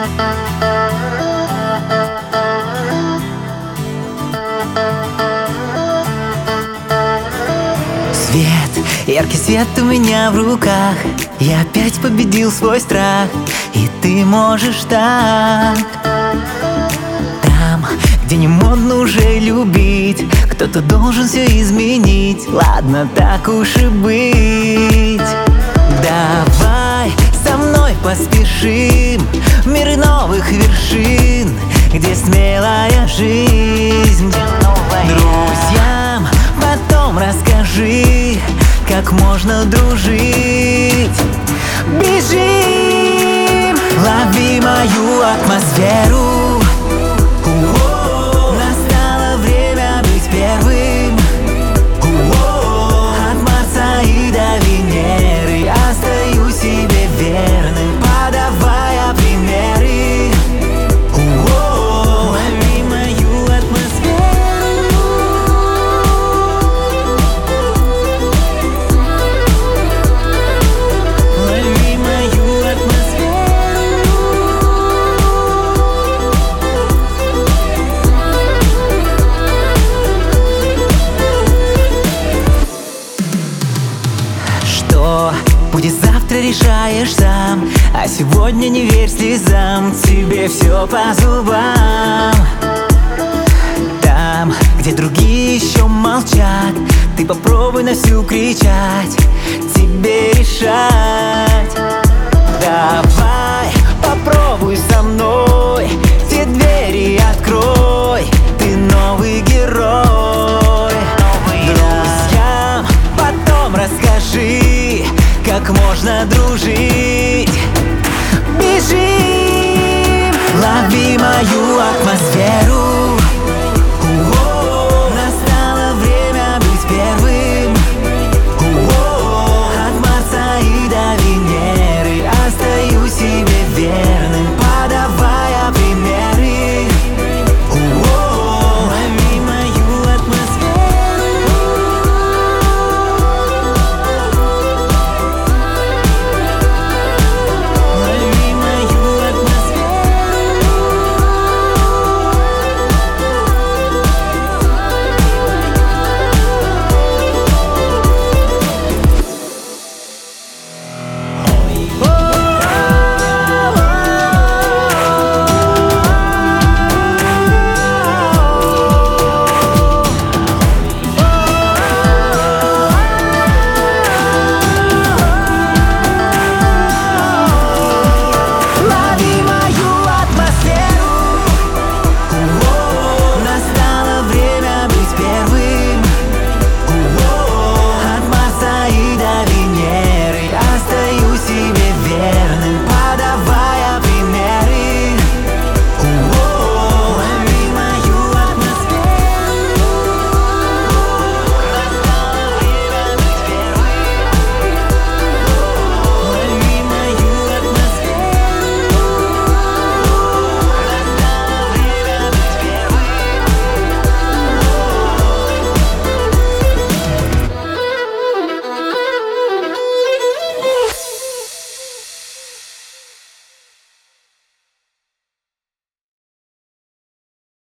Свет, яркий свет у меня в руках. Я опять победил свой страх. И ты можешь так. Там, где не модно уже любить, кто-то должен все изменить. Ладно, так уж и быть. Давай со мной поспешим в мир новых вершин, где смелая жизнь. Друзьям потом расскажи, как можно дружить. Бежим, лови мою атмосферу. Настало время быть первым. От Марса и до Венеры остаюсь себе верным, подавая примеры. Лови мою атмосферу. Лови мою атмосферу. Что будет завтра, решаешь сам. А сегодня не верь слезам, тебе все по зубам. Там, где другие еще молчат, ты попробуй на всю кричать, тебе решать. Давай, попробуй со мной, все двери открой, ты новый герой. Друзьям потом расскажи, как можно дружить. Бежим, лови мою атмосферу.